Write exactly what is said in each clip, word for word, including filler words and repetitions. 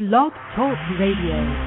Blog Talk Radio.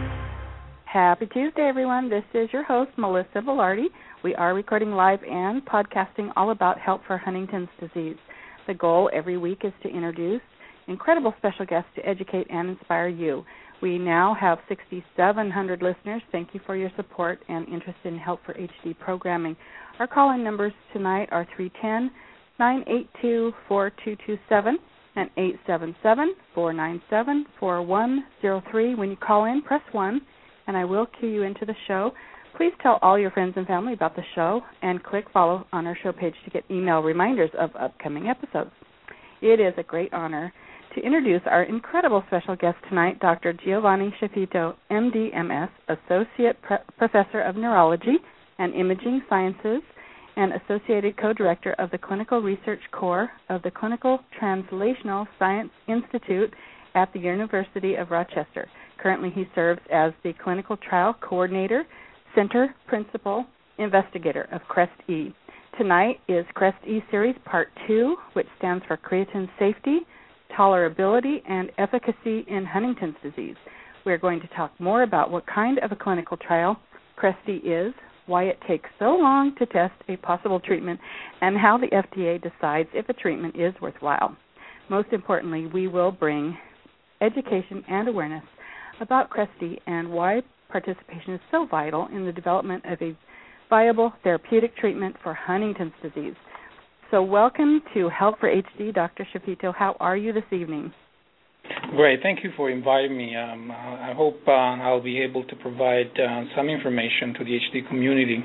Happy Tuesday, everyone. This is your host, Melissa Velarde. We are recording live and podcasting all about help for Huntington's disease. The goal every week is to introduce incredible special guests to educate and inspire you. We now have six thousand seven hundred listeners. Thank you for your support and interest in Help for H D programming. Our call-in numbers tonight are three one zero, nine eight two, four two two seven and eight seven seven, four nine seven, four one zero three. When you call in, press one, and I will cue you into the show. Please tell all your friends and family about the show and click follow on our show page to get email reminders of upcoming episodes. It is a great honor to introduce our incredible special guest tonight, Doctor Giovanni Schiaffino, M D M S, Associate Pre- Professor of Neurology and Imaging Sciences and Associated Co-Director of the Clinical Research Core of the Clinical Translational Science Institute at the University of Rochester. Currently, he serves as the Clinical Trial Coordinator, Center Principal Investigator of CREST-E. Tonight is CREST-E Series Part two, which stands for Creatine Safety, Tolerability, and Efficacy in Huntington's Disease. We're going to talk more about what kind of a clinical trial CREST-E is, why it takes so long to test a possible treatment, and how the F D A decides if a treatment is worthwhile. Most importantly, we will bring education and awareness about CREST-E and why participation is so vital in the development of a viable therapeutic treatment for Huntington's disease. So welcome to Help for H D, Doctor Schiaffino. How are you this evening? Great. Thank you for inviting me. Um, I hope uh, I'll be able to provide uh, some information to the H D community.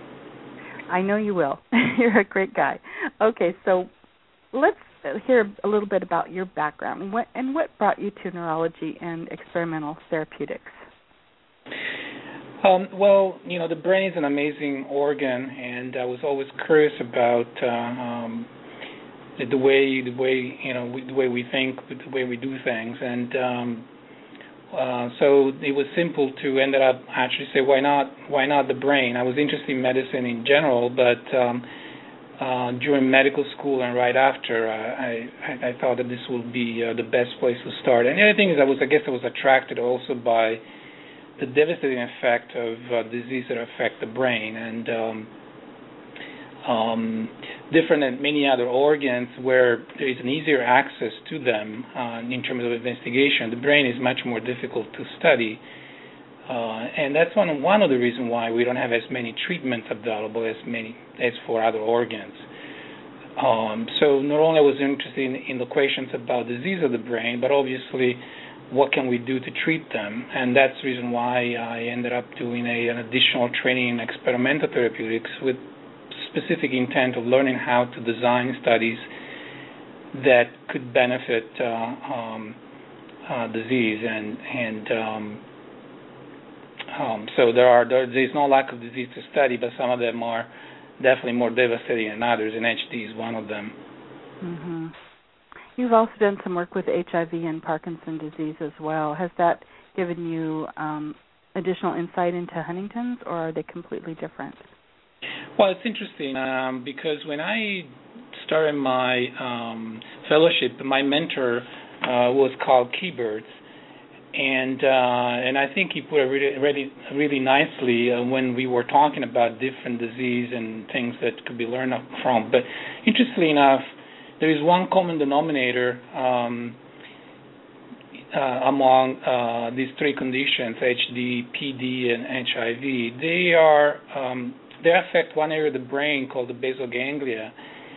I know you will. You're a great guy. Okay, so let's hear a little bit about your background and what, and what brought you to neurology and experimental therapeutics. Um, well, you know, the brain is an amazing organ, and I was always curious about uh, um, the, the way, the way you know, we, the way we think, the way we do things, and um, uh, so it was simple to end up actually say, why not, why not the brain? I was interested in medicine in general, but um, uh, during medical school and right after, uh, I, I thought that this would be uh, the best place to start. And the other thing is, I was, I guess, I was attracted also by the devastating effect of uh, disease that affect the brain, and um, um, different than many other organs where there is an easier access to them uh, in terms of investigation. The brain is much more difficult to study, uh, and that's one one of the reasons why we don't have as many treatments available as many as for other organs. Um, so not only was I interested in, in the questions about disease of the brain, but obviously what can we do to treat them? And that's the reason why I ended up doing a, an additional training in experimental therapeutics with specific intent of learning how to design studies that could benefit uh, um, uh, disease. And, and um, um, so there are there, there's no lack of disease to study, but some of them are definitely more devastating than others, and H D is one of them. Mm-hmm. You've also done some work with H I V and Parkinson's disease as well. Has that given you um, additional insight into Huntington's, or are they completely different? Well, it's interesting um, because when I started my um, fellowship, my mentor uh, was Carl Kiebert, and uh, and I think he put it really really, really nicely uh, when we were talking about different disease and things that could be learned from. But interestingly enough, there is one common denominator um, uh, among uh, these three conditions, H D, P D, and H I V. They are um, they affect one area of the brain called the basal ganglia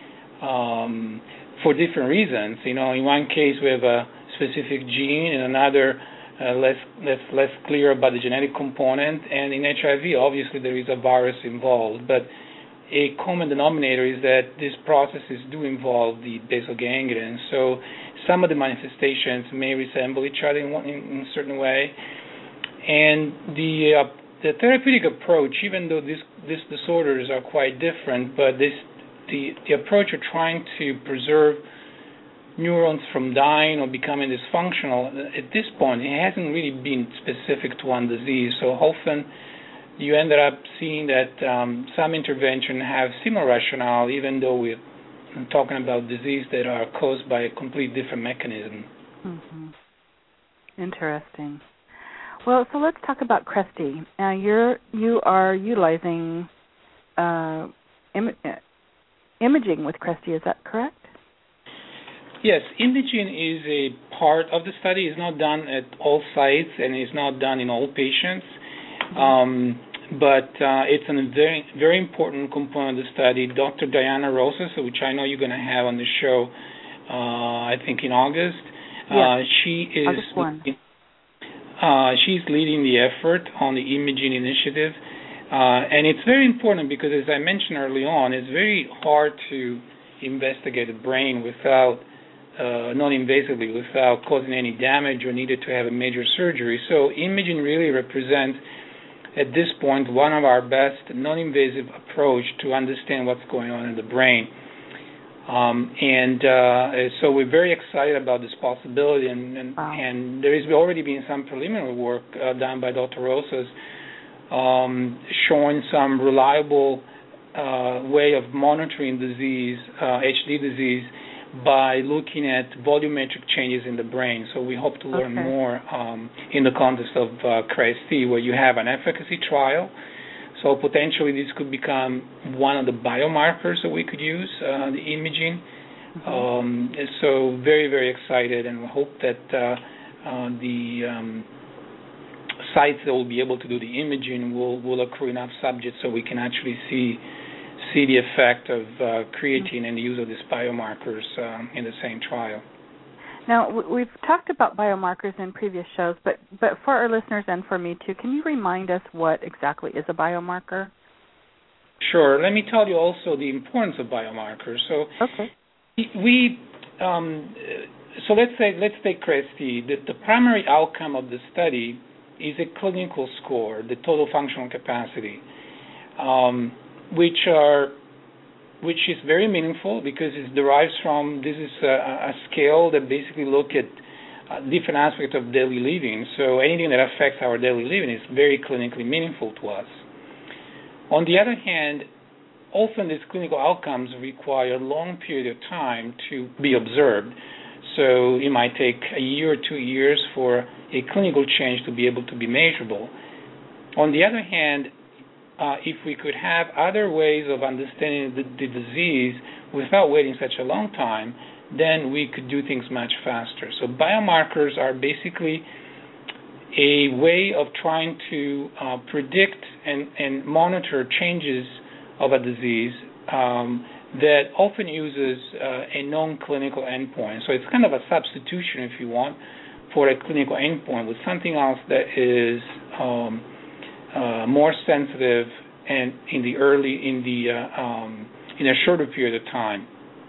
um, for different reasons. You know, in one case we have a specific gene, in another uh, less less less clear about the genetic component, and in H I V obviously there is a virus involved, but a common denominator is that these processes do involve the basal ganglia, and so some of the manifestations may resemble each other in, one, in, in a certain way. And the uh, the therapeutic approach, even though this, these disorders are quite different, but this the, the approach of trying to preserve neurons from dying or becoming dysfunctional, at this point, it hasn't really been specific to one disease. So often you ended up seeing that um, some intervention have similar rationale, even though we're talking about disease that are caused by a completely different mechanism. Mm-hmm. Interesting. Well, so let's talk about Cresty. Now, you're you are utilizing uh, Im- imaging with Cresty. Is that correct? Yes, imaging is a part of the study. It's not done at all sites and it's not done in all patients. Mm-hmm. Um, but uh, it's a very, very important component of the study. Doctor Diana Rosas, which I know you're going to have on the show, uh, I think in August. Yes. Uh, she is August first. Uh, she's leading the effort on the imaging initiative. Uh, and it's very important because, as I mentioned early on, it's very hard to investigate the brain without, uh, non-invasively, without causing any damage or needed to have a major surgery. So imaging really represents, at this point, one of our best non-invasive approach to understand what's going on in the brain. Um, and uh, so we're very excited about this possibility, and, and, wow. and there has already been some preliminary work uh, done by Doctor Rosas um, showing some reliable uh, way of monitoring disease, uh, H D disease, by looking at volumetric changes in the brain. So we hope to learn okay. more um, in the context of uh, Cresty, where you have an efficacy trial. So potentially this could become one of the biomarkers that we could use, uh, the imaging. Mm-hmm. Um, so very, very excited, and we hope that uh, uh, the um, sites that will be able to do the imaging will, will accrue enough subjects so we can actually see see the effect of uh, creatine mm-hmm. and the use of these biomarkers um, in the same trial. Now, we've talked about biomarkers in previous shows, but, but for our listeners and for me too, can you remind us what exactly is a biomarker? Sure. Let me tell you also the importance of biomarkers. So, okay. we, um, so let's say let's take Cresty. The, the primary outcome of the study is a clinical score, the total functional capacity, um, which are which is very meaningful because it derives from, this is a, a scale that basically look at uh, different aspects of daily living. So anything that affects our daily living is very clinically meaningful to us. On the other hand, often these clinical outcomes require a long period of time to be observed. So it might take a year or two years for a clinical change to be able to be measurable. On the other hand, Uh, if we could have other ways of understanding the, the disease without waiting such a long time, then we could do things much faster. So biomarkers are basically a way of trying to uh, predict and, and monitor changes of a disease um, that often uses uh, a non-clinical endpoint. So it's kind of a substitution, if you want, for a clinical endpoint with something else that is um, Uh, more sensitive and in the early in the uh, um, in a shorter period of time.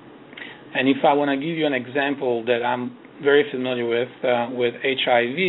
And if I want to give you an example that I'm very familiar with uh, with H I V,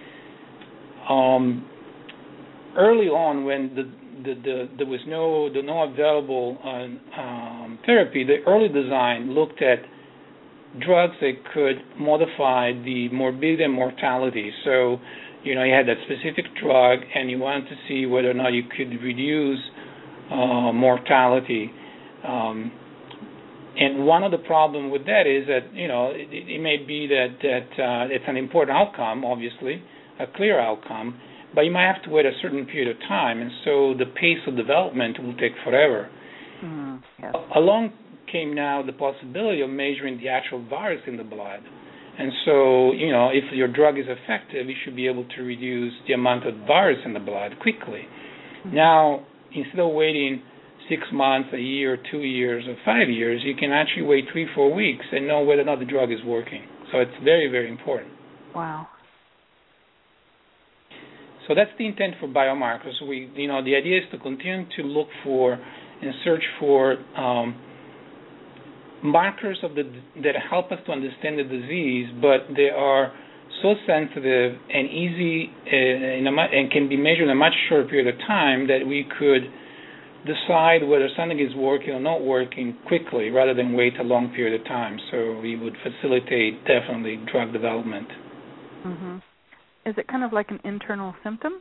um, early on when the, the, the there was no the no available uh, um, therapy, the early design looked at drugs that could modify the morbidity and mortality. So you know, you had that specific drug, and you wanted to see whether or not you could reduce uh, mortality. Um, and one of the problems with that is that, you know, it, it may be that, that uh, it's an important outcome, obviously, a clear outcome, but you might have to wait a certain period of time, and so the pace of development will take forever. Mm, yeah. Along came now the possibility of measuring the actual virus in the blood. And so, you know, if your drug is effective, you should be able to reduce the amount of virus in the blood quickly. Mm-hmm. Now, instead of waiting six months, a year, two years, or five years, you can actually wait three, four weeks and know whether or not the drug is working. So it's very, very important. Wow. So that's the intent for biomarkers. We, you know, the idea is to continue to look for and search for um, markers of the that help us to understand the disease, but they are so sensitive and easy uh, in a, and can be measured in a much shorter period of time that we could decide whether something is working or not working quickly rather than wait a long period of time. So we would facilitate definitely drug development. Mm-hmm. Is it kind of like an internal symptom?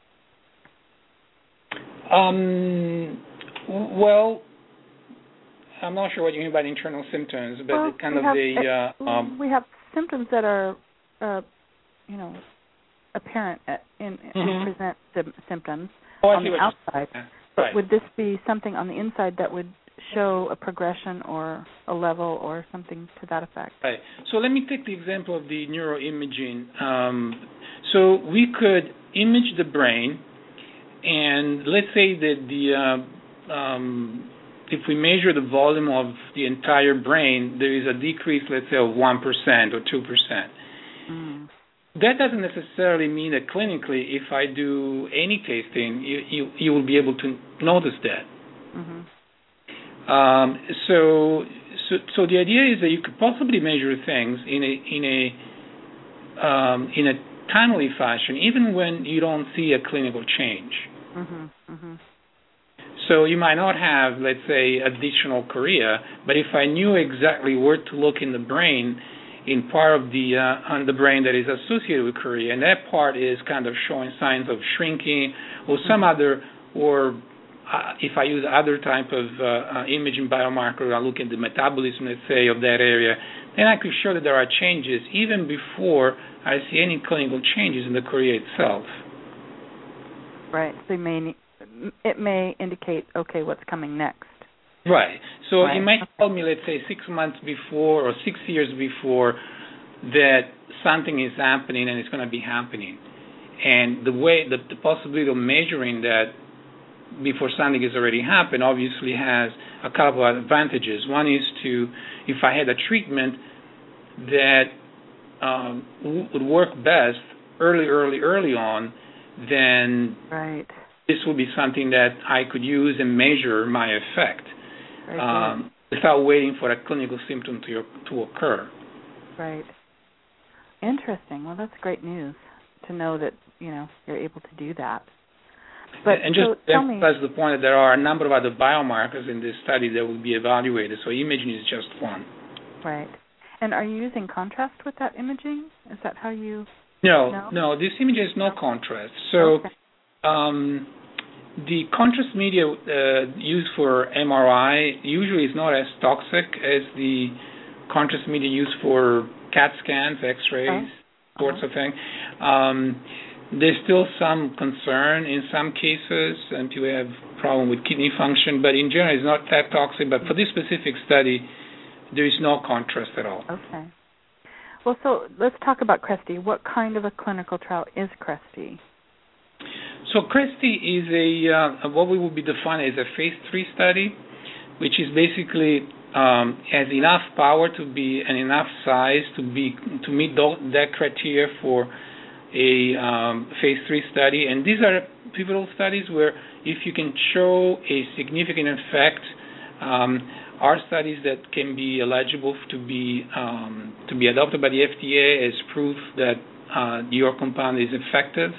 Um, well, I'm not sure what you mean by internal symptoms, but well, kind of have, the... Uh, um, we have symptoms that are, uh, you know, apparent at, in, mm-hmm. and present sim- symptoms oh, on the outside. Yeah. But right. would this be something on the inside that would show a progression or a level or something to that effect? Right. So let me take the example of the neuroimaging. Um, so we could image the brain, and let's say that the uh, um, if we measure the volume of the entire brain, there is a decrease, let's say, of one percent or two percent. Mm. That doesn't necessarily mean that clinically, if I do any tasting, you, you, you will be able to notice that. Mm-hmm. Um, so, so, so the idea is that you could possibly measure things in a in a um, in a timely fashion, even when you don't see a clinical change. Mm-hmm. Mm-hmm. So you might not have, let's say, additional chorea, but if I knew exactly where to look in the brain, in part of the uh, on the brain that is associated with chorea, and that part is kind of showing signs of shrinking or some mm-hmm. other, or uh, if I use other type of uh, uh, imaging biomarker, I look at the metabolism, let's say, of that area, then I could show that there are changes even before I see any clinical changes in the chorea itself. Right. So you may, it may indicate, okay, what's coming next. Right. So right. it might tell me, let's say, six months before or six years before that something is happening and it's going to be happening. And the way, the, the possibility of measuring that before something has already happened obviously has a couple of advantages. One is to, if I had a treatment that um, w- would work best early, early, early on, then right. this would be something that I could use and measure my effect. Um, without waiting for a clinical symptom to to occur. Right. Interesting. Well, that's great news to know that, you know, you're able to do that. But and just so, to tell emphasize me, the point that there are a number of other biomarkers in this study that will be evaluated, so imaging is just one. Right. And are you using contrast with that imaging? Is that how you No, know? no, this image has no contrast. So okay. um, the contrast media uh, used for M R I usually is not as toxic as the contrast media used for CAT scans, X-rays, oh. sorts uh-huh. of thing. Um, there's still some concern in some cases, and people have problem with kidney function, but in general it's not that toxic. But for this specific study, there is no contrast at all. Okay. Well, so let's talk about CRESTI. What kind of a clinical trial is CRESTI? So CRESTI is a uh, what we would be defined as a phase three study, which is basically um, has enough power to be and enough size to be to meet th- that criteria for a um, phase three study. And these are pivotal studies where if you can show a significant effect, um, are studies that can be eligible to be um, to be adopted by the F D A as proof that uh, your compound is effective.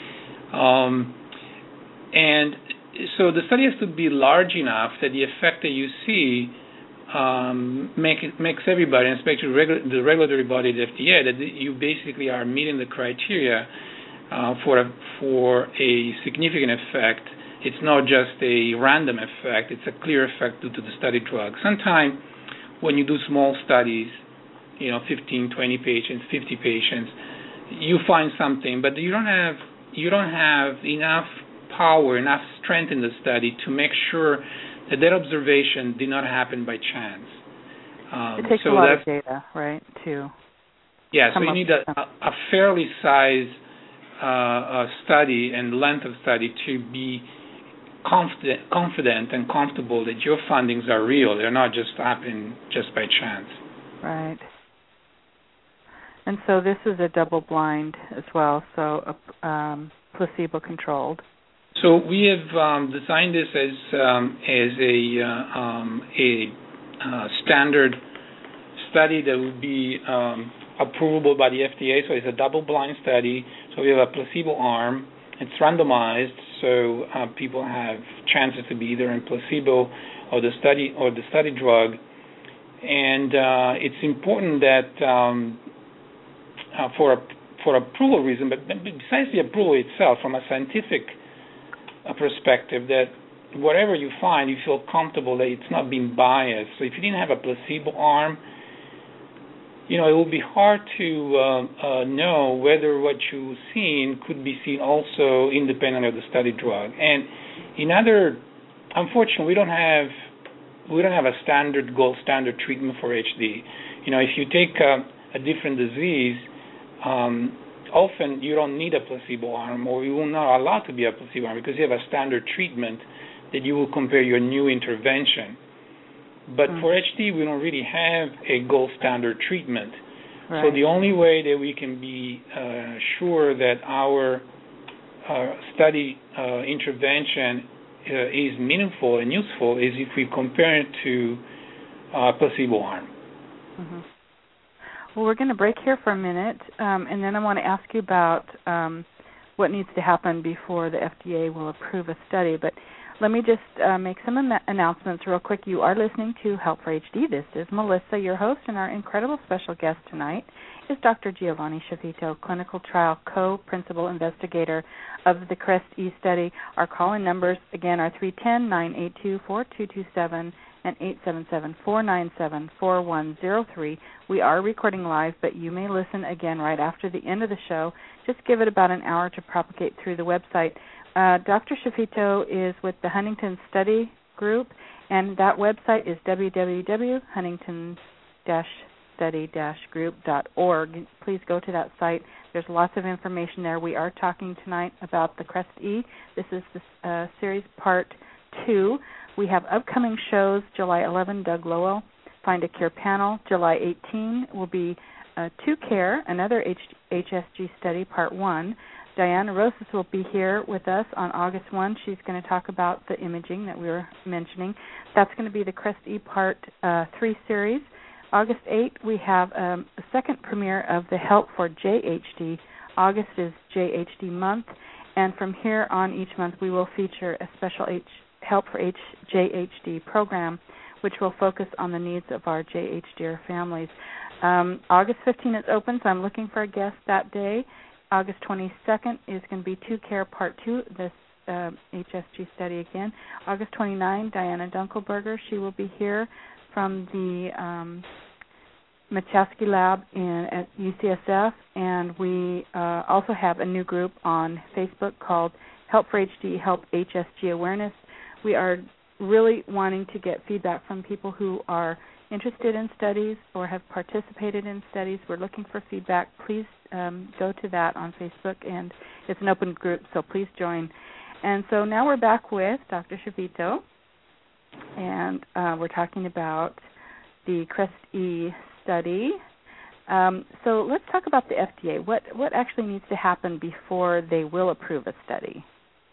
Um, and so the study has to be large enough that the effect that you see um, make it, makes everybody, and especially regu- the regulatory body, the F D A, that you basically are meeting the criteria uh, for a, for a significant effect. It's not just a random effect, it's a clear effect due to the study drug. Sometimes when you do small studies, you know, fifteen, twenty patients, fifty patients, you find something, but you don't have you don't have enough power, enough strength in the study to make sure that that observation did not happen by chance. Um, it takes so a lot of data, right, to Yeah, so you need a, a fairly sized uh, uh, study and length of study to be confident, confident and comfortable that your findings are real. They're not just happening just by chance. Right. And so this is a double-blind as well, so um, placebo-controlled. So we have um, designed this as um, as a uh, um, a uh, standard study that would be um, approvable by the F D A. So it's a double-blind study. So we have a placebo arm. It's randomized, so uh, people have chances to be either in placebo or the study or the study drug. And uh, it's important that um, uh, for a, for approval reason, but besides the approval itself, from a scientific uh, perspective, that whatever you find, you feel comfortable that it's not being biased. So if you didn't have a placebo arm, you know, it will be hard to uh, uh, know whether what you've seen could be seen also independently of the study drug. And in other, unfortunately, we don't have we don't have a standard gold standard treatment for H D. You know, if you take a, a different disease, um, often you don't need a placebo arm, or you will not allow to be a placebo arm because you have a standard treatment that you will compare your new intervention. But mm-hmm. for H D, we don't really have a gold standard treatment. Right. So the only way that we can be uh, sure that our uh, study uh, intervention uh, is meaningful and useful is if we compare it to a placebo arm. Mm-hmm. Well, we're going to break here for a minute, um, and then I want to ask you about um, what needs to happen before the F D A will approve a study. But let me just uh, make some an- announcements real quick. You are listening to Help for H D. This is Melissa, your host, and our incredible special guest tonight is Doctor Giovanni Schiavito, clinical trial co-principal investigator of the CREST-E study. Our call-in numbers, again, are three one zero, nine eight two, four two two seven and eight seven seven, four nine seven, four one zero three. We are recording live, but you may listen again right after the end of the show. Just give it about an hour to propagate through the website. Uh, Doctor Schiavito is with the Huntington Study Group, and that website is w w w dot huntington study group dot org. Please go to that site. There's lots of information there. We are talking tonight about the CREST-E. This is the uh, series part two. We have upcoming shows. July eleventh, Doug Lowell, Find a Cure panel. July eighteenth will be uh, To Care, another H- HSG study, part one. Diana Rosas will be here with us on August first. She's going to talk about the imaging that we were mentioning. That's going to be the CREST-E Part uh, three series. August eighth, we have um, a second premiere of the Help for J H D. August is J H D month, and from here on each month we will feature a special H- Help for H- J H D program, which will focus on the needs of our J H D R families. Um, August fifteenth is open, so I'm looking for a guest that day. August twenty-second is going to be To Care Part two, this uh, H S G study again. August twenty-ninth, Diana Dunkelberger, she will be here from the um, Machowski Lab in, at U C S F, and we uh, also have a new group on Facebook called Help for H D, Help H S G Awareness. We are really wanting to get feedback from people who are interested in studies or have participated in studies. We're looking for feedback. Please um, go to that on Facebook, and it's an open group, so please join. And so now we're back with Doctor Schiavito, and uh, we're talking about the CREST-E study. Um, so let's talk about the F D A. What what actually needs to happen before they will approve a study?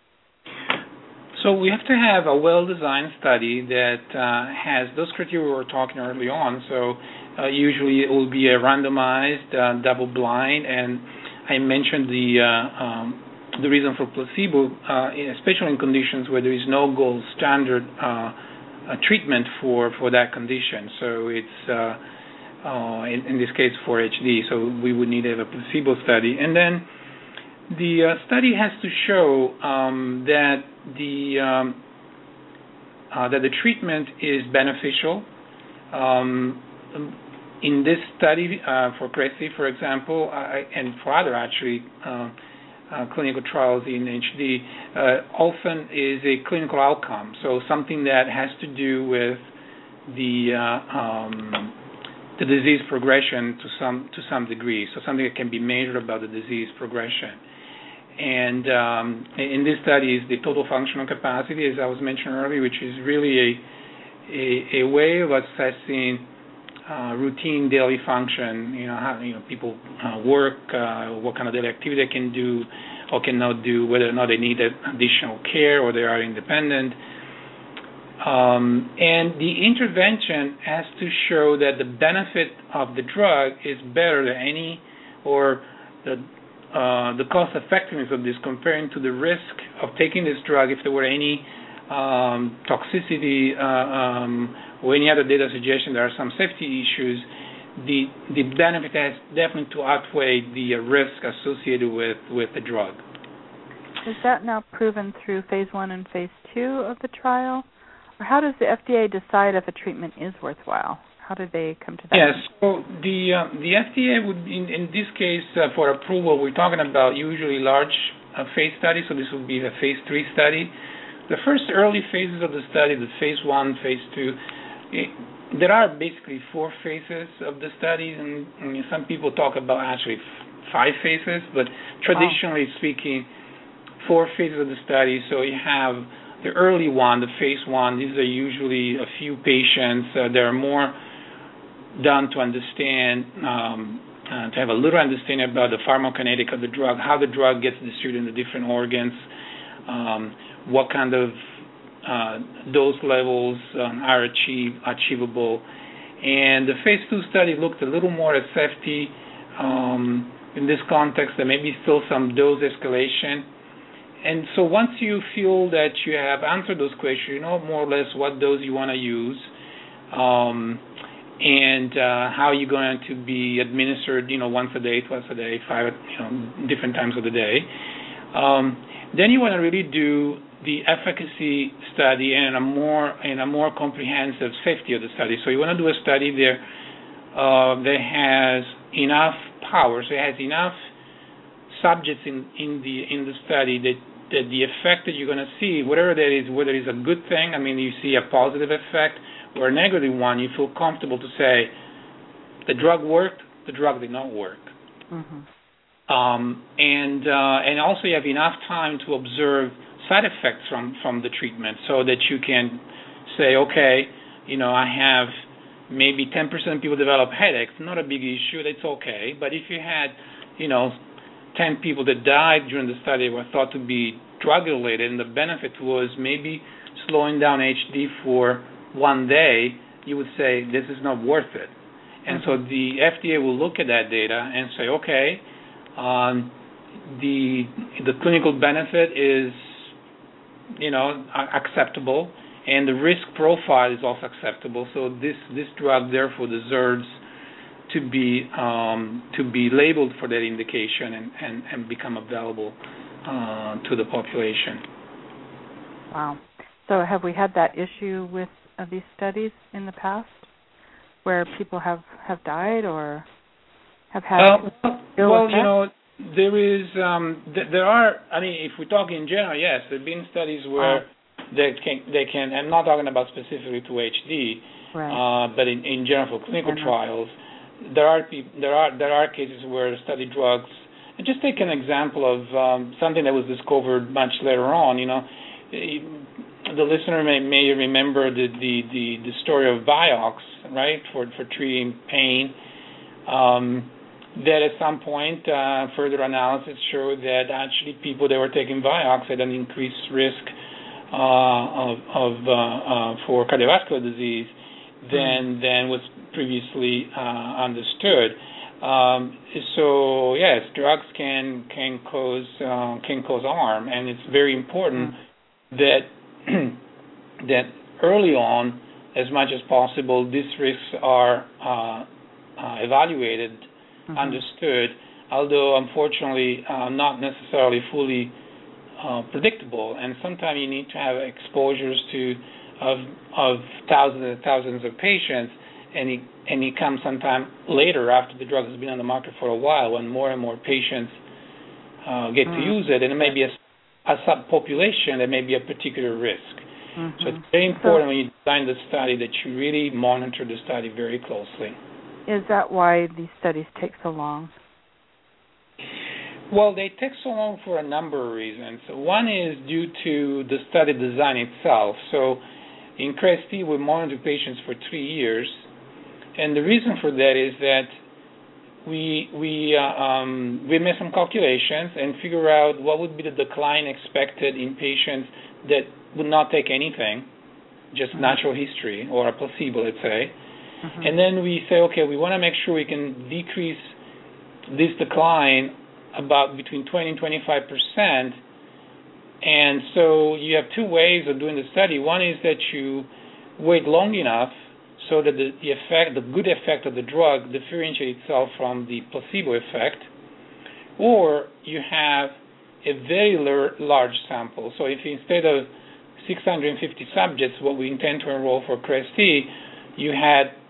So we have to have a well-designed study that uh, has those criteria we were talking early on. So uh, usually it will be a randomized, uh, double-blind, and I mentioned the uh, um, the reason for placebo, uh, especially in conditions where there is no gold standard uh, uh, treatment for, for that condition. So it's uh, uh, in, in this case for H D. So we would need to have a placebo study, and then the uh, study has to show um, that the um, uh, that the treatment is beneficial. Um, in this study uh, for CREST-E, for example, uh, and for other actually uh, uh, clinical trials in H D, uh, often is a clinical outcome. So something that has to do with the uh, um, the disease progression to some to some degree. So something that can be measured about the disease progression. And um, in this study is the total functional capacity, as I was mentioning earlier, which is really a a, a way of assessing uh, routine daily function. You know, how you know people uh, work, uh, what kind of daily activity they can do or cannot do, whether or not they need additional care or they are independent. Um, and the intervention has to show that the benefit of the drug is better than any or the Uh, the cost effectiveness of this comparing to the risk of taking this drug if there were any um, toxicity uh, um, or any other data suggestion there are some safety issues, the the benefit has definitely to outweigh the uh, risk associated with, with the drug. Is that now proven through phase one and phase two of the trial? Or how does the F D A decide if a treatment is worthwhile? How did they come to that? Yes. So the uh, the F D A would, in, in this case, uh, for approval, we're talking about usually large uh, phase studies. So this would be a phase three study. The first early phases of the study, the phase one, phase two, it, there are basically four phases of the study, and, and some people talk about actually f- five phases, but traditionally wow. speaking, four phases of the study. So you have the early one, the phase one. These are usually a few patients. Uh, there are more done to understand, um, uh, to have a little understanding about the pharmacokinetic of the drug, how the drug gets distributed in the different organs, um, what kind of uh, dose levels um, are achieve, achievable. And the phase two study looked a little more at safety. Um, in this context, there may be still some dose escalation. And so once you feel that you have answered those questions, you know more or less what dose you want to use, um, and uh, how you're going to be administered, you know, once a day, twice a day, five, you know, different times of the day. Um, then you want to really do the efficacy study and a more and a more comprehensive safety of the study. So you want to do a study there uh, that has enough power, so it has enough subjects in, in the in the study that, that the effect that you're going to see, whatever that is, whether it's a good thing, I mean, you see a positive effect, or a negative one, you feel comfortable to say the drug worked, the drug did not work. Mm-hmm. Um, and uh, and also you have enough time to observe side effects from, from the treatment so that you can say, okay, you know, I have maybe ten percent of people develop headaches, not a big issue, that's okay. But if you had, you know, ten people that died during the study were thought to be drug-related, and the benefit was maybe slowing down H D for one day, you would say this is not worth it. And mm-hmm. so the F D A will look at that data and say, okay, um, the the clinical benefit is, you know, acceptable, and the risk profile is also acceptable. So this this drug therefore deserves to be um, to be labeled for that indication and, and, and become available uh, to the population. Wow. So have we had that issue with uh, these studies in the past where people have, have died or have had uh, ill Well, effects? you know, there is, um, th- there are, I mean, if we talk in general, yes, there have been studies where oh. they can, they can, I'm not talking about specifically to H D, right. uh, but in, in general for clinical yeah, trials, There are there are there are cases where study drugs. And just take an example of um, something that was discovered much later on. You know, the listener may may remember the the, the, the story of Vioxx, right, for for treating pain. Um, that at some point, uh, further analysis showed that actually people that were taking Vioxx had an increased risk uh, of of uh, uh, for cardiovascular disease than than was previously uh, understood. Um, so yes, drugs can can cause uh, can cause harm, and it's very important mm. that that early on, as much as possible, these risks are uh, uh, evaluated, mm-hmm. understood. Although unfortunately, uh, not necessarily fully uh, predictable, and sometimes you need to have exposures to of of thousands and thousands of patients, and it, and it comes sometime later after the drug has been on the market for a while, when more and more patients uh, get mm-hmm. to use it, and it may be a, a subpopulation, there may be a particular risk. Mm-hmm. So it's very important so, when you design the study that you really monitor the study very closely. Is that why these studies take so long? Well, they take so long for a number of reasons. One is due to the study design itself. So in CREST-T, we monitor patients for three years, and the reason for that is that we we uh, um, we made some calculations and figure out what would be the decline expected in patients that would not take anything, just mm-hmm. natural history or a placebo, let's say, mm-hmm. and then we say, okay, we want to make sure we can decrease this decline about between twenty and twenty-five percent. And so you have two ways of doing the study. One is that you wait long enough so that the, the effect, the good effect of the drug differentiates itself from the placebo effect, or you have a very lar- large sample. So if instead of six hundred fifty subjects, what we intend to enroll for CREST-T, you had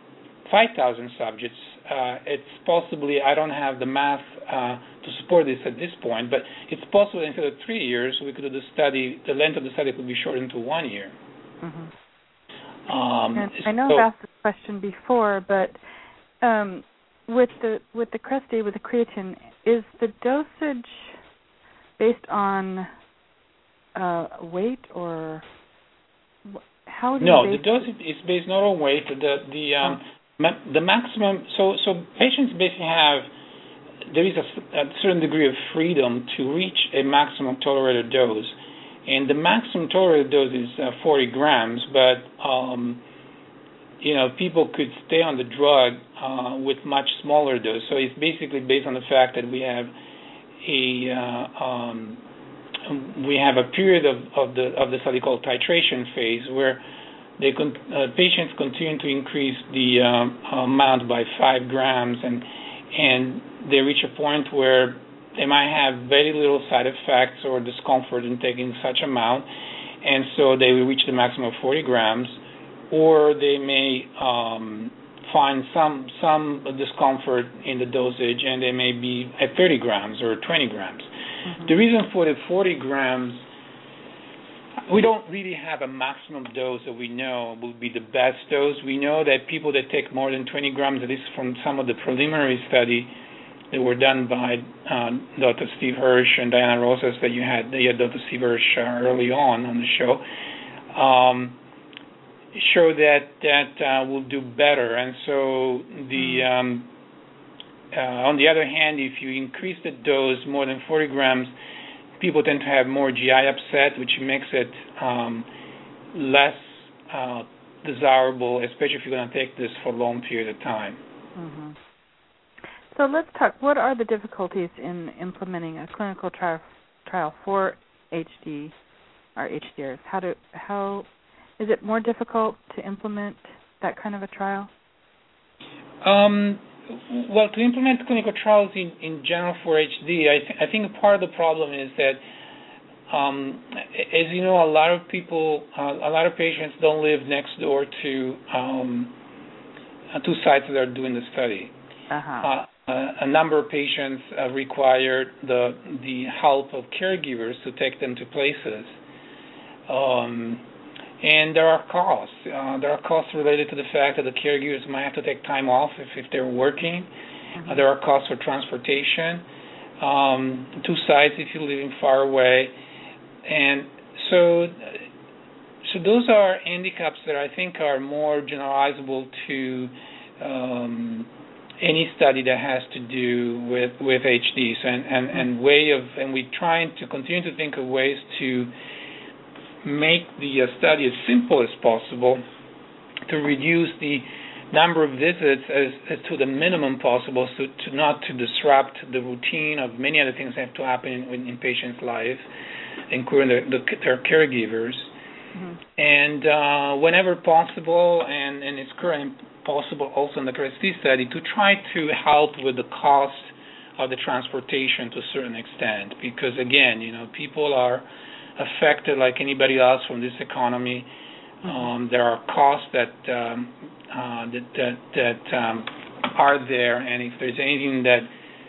five thousand subjects, uh, it's possibly, I don't have the math uh, to support this at this point, but it's possible instead of three years, we could do the study, the length of the study could be shortened to one year. Mm-hmm. Um, and I know so, I've asked this question before, but um, with the with the Cresty, with the creatine, is the dosage based on uh, weight or how do no, you the dosage is based not on weight. The the um, oh. ma- the maximum. So so patients basically have there is a, a certain degree of freedom to reach a maximum tolerated dose, and the maximum tolerated dose is uh, forty grams. But um, you know, people could stay on the drug uh, with much smaller dose. So it's basically based on the fact that we have a uh, um, we have a period of, of the of the study called titration phase, where they con- uh, patients continue to increase the uh, amount by five grams, and and they reach a point where they might have very little side effects or discomfort in taking such amount, and so they will reach the maximum of forty grams, or they may um, find some some discomfort in the dosage, and they may be at thirty grams or twenty grams. Mm-hmm. The reason for the forty grams, we don't really have a maximum dose that we know will be the best dose. We know that people that take more than twenty grams, at least from some of the preliminary study that were done by uh, Doctor Steve Hirsch and Diana Rosas, that you had, that you had Doctor Steve Hirsch uh, early on on the show, um, show that that uh, will do better. And so the um, uh, on the other hand, if you increase the dose more than forty grams, people tend to have more G I upset, which makes it um, less uh, desirable, especially if you're going to take this for a long period of time. Mm-hmm. So let's talk, what are the difficulties in implementing a clinical trial, trial for H D or H D Rs? How do how is it more difficult to implement that kind of a trial? Um, well, to implement clinical trials in, in general for H D, I, th- I think part of the problem is that, um, as you know, a lot of people, uh, a lot of patients don't live next door to um, uh, two sites that are doing the study. Uh-huh. Uh, uh, a number of patients uh, require the the help of caregivers to take them to places. Um, And there are costs. Uh, there are costs related to the fact that the caregivers might have to take time off if, if they're working. Mm-hmm. Uh, there are costs for transportation, um, two sites if you're living far away. And so so those are handicaps that I think are more generalizable to um, any study that has to do with, with H Ds. And, and, and way of and we're trying to continue to think of ways to make the uh, study as simple as possible, to reduce the number of visits as, as to the minimum possible, so to not to disrupt the routine of many other things that have to happen in, in patients' lives, including the, the, their caregivers. Mm-hmm. And uh, whenever possible, and, and it's currently possible also in the Cresty study, to try to help with the cost of the transportation to a certain extent, because again, you know, people are affected like anybody else from this economy. Mm-hmm. Um, there are costs that um, uh, that that, that um, are there, and if there's anything that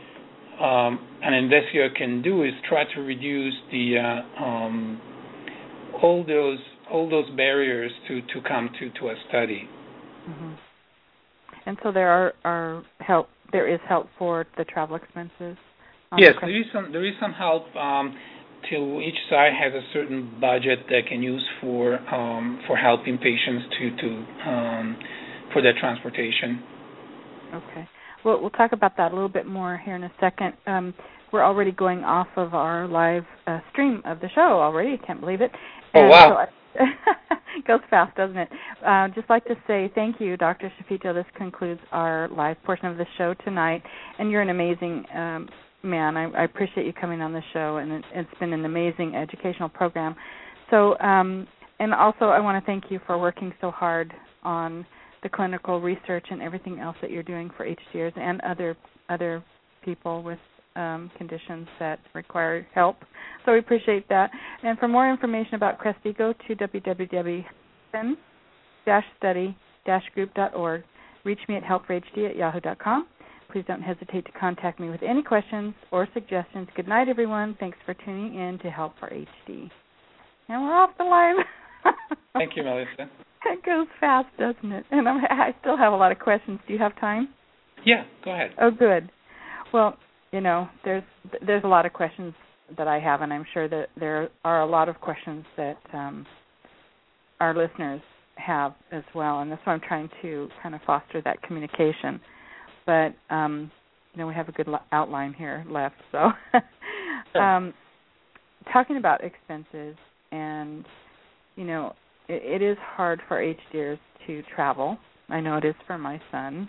um, an investigator can do is try to reduce the uh, um, all those all those barriers to, to come to, to a study. Mm-hmm. And so there are, are help. There is help for the travel expenses. Yes, the there is some there is some help. Um, Till each site has a certain budget they can use for um, for helping patients to to um, for their transportation. Okay. Well, we'll talk about that a little bit more here in a second. Um, we're already going off of our live uh, stream of the show already. I can't believe it. Oh, and wow. So it goes fast, doesn't it? Uh, just like to say thank you, Doctor Shafito. This concludes our live portion of the show tonight, and you're an amazing um, man. I, I appreciate you coming on the show, and it, it's been an amazing educational program. So, um, and also I want to thank you for working so hard on the clinical research and everything else that you're doing for H D Rs and other other people with um, conditions that require help. So we appreciate that. And for more information about Cresty, go to w w w dot study dash group dot org. Reach me at help for H D at yahoo dot com. Please don't hesitate to contact me with any questions or suggestions. Good night, everyone. Thanks for tuning in to Help for H D. And we're off the line. Thank you, Melissa. It goes fast, doesn't it? And I'm, I still have a lot of questions. Do you have time? Yeah, go ahead. Oh, good. Well, you know, there's there's a lot of questions that I have, and I'm sure that there are a lot of questions that um, our listeners have as well, and that's why I'm trying to kind of foster that communication. But, um, you know, we have a good outline here left. So um, talking about expenses, and, you know, it, it is hard for HDers to travel. I know it is for my son.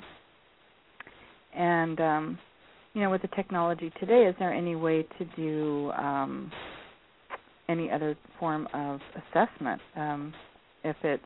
And, um, you know, with the technology today, is there any way to do um, any other form of assessment? Um, if it's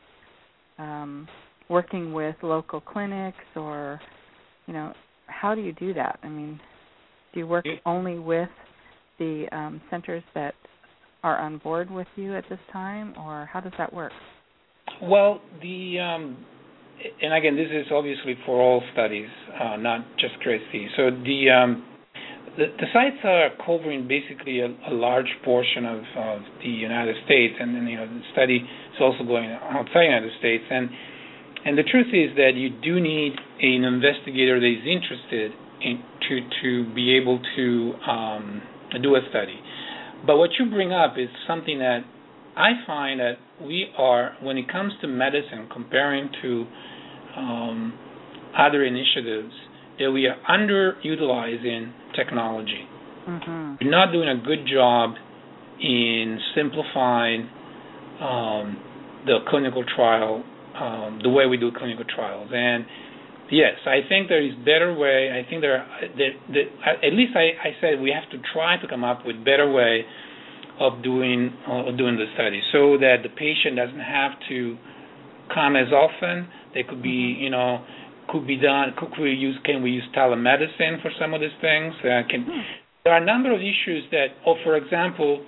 um, working with local clinics or, you know, how do you do that? I mean, do you work only with the um, centers that are on board with you at this time, or how does that work? Well, the um, and again, this is obviously for all studies, uh, not just C R E S T. So the, um, the the sites are covering basically a, a large portion of, of the United States, and then, you know, the study is also going outside the United States. And and the truth is that you do need an investigator that is interested in to to be able to um, do a study. But what you bring up is something that I find that we are, when it comes to medicine, comparing to um, other initiatives, that we are underutilizing technology. Mm-hmm. We're not doing a good job in simplifying um, the clinical trial, um, the way we do clinical trials. And yes, I think there is better way. I think there, are, that, that, at least I, I said we have to try to come up with better way of doing uh, doing the study, so that the patient doesn't have to come as often. They could be, you know, could be done. Could we use? Can we use telemedicine for some of these things? Uh, can hmm. There are a number of issues that, oh, for example,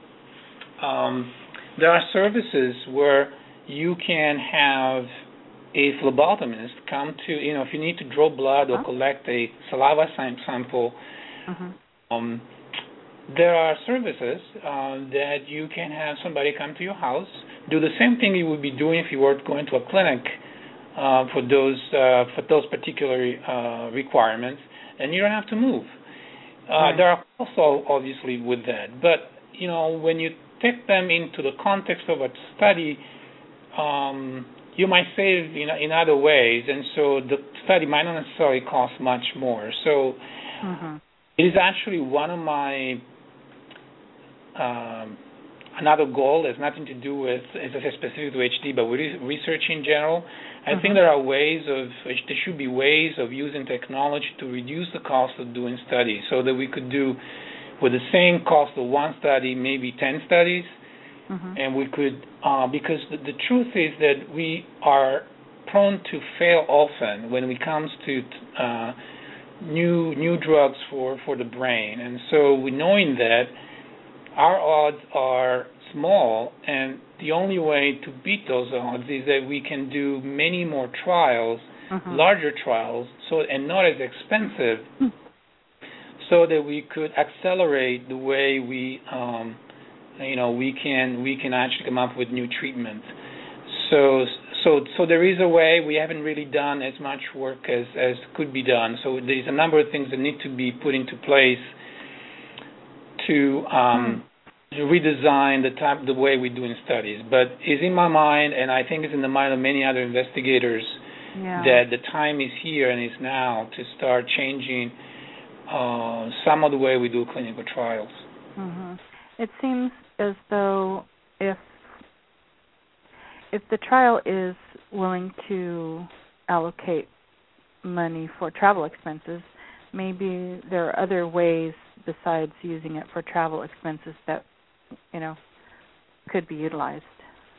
um, there are services where you can have a phlebotomist come to, you know, if you need to draw blood or collect a saliva sample. Mm-hmm. Um, There are services uh, that you can have somebody come to your house, do the same thing you would be doing if you were going to a clinic uh, for those uh, for those particular uh, requirements, and you don't have to move. Uh, right. There are also obviously with that, but you know, when you take them into the context of a study, um, you might save in, in other ways, and so the study might not necessarily cost much more. So mm-hmm. it is actually one of my Um, another goal has nothing to do with, as I said, specific to H D, but with research in general. I mm-hmm. think there are ways of, there should be ways of using technology to reduce the cost of doing studies, so that we could do, with the same cost of one study, maybe ten studies, mm-hmm. and we could, uh, because the, the truth is that we are prone to fail often when it comes to uh, new new drugs for, for the brain, and so we knowing that, our odds are small, and the only way to beat those odds is that we can do many more trials, mm-hmm. larger trials, so and not as expensive, mm-hmm. so that we could accelerate the way we, um, you know, we can we can actually come up with new treatments. So so so there is a way. We haven't really done as much work as as could be done. So there's a number of things that need to be put into place to um, to redesign the type, the way we're doing studies. But it's in my mind, and I think it's in the mind of many other investigators, yeah. that the time is here and is now to start changing uh, some of the way we do clinical trials. Mm-hmm. It seems as though if if the trial is willing to allocate money for travel expenses, maybe there are other ways besides using it for travel expenses that, you know, could be utilized.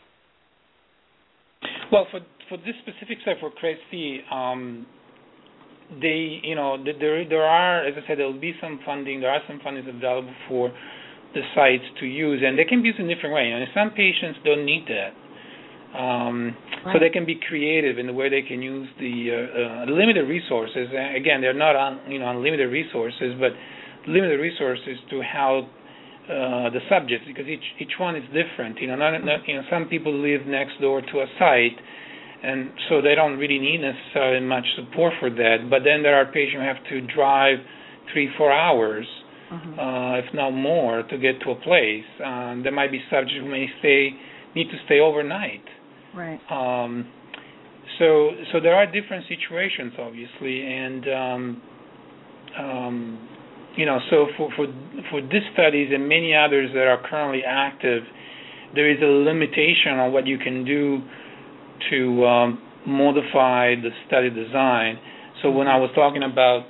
Well, for for this specific site for C R E S T, um, they, you know, there there are, as I said, there will be some funding. There are some funding available for the sites to use, and they can be used in a different way. And some patients don't need that. Um, right. So they can be creative in the way they can use the uh, uh, limited resources. And again, they're not un, you know unlimited resources, but limited resources to help uh, the subjects, because each each one is different. You know, not, not you know some people live next door to a site, and so they don't really need necessarily much support for that. But then there are patients who have to drive three, four hours, mm-hmm. uh, if not more, to get to a place. Um, there might be subjects who may stay need to stay overnight. Right. Um, so so there are different situations, obviously, and um, um, you know, so for for for these studies and many others that are currently active, there is a limitation on what you can do to um, modify the study design. So when I was talking about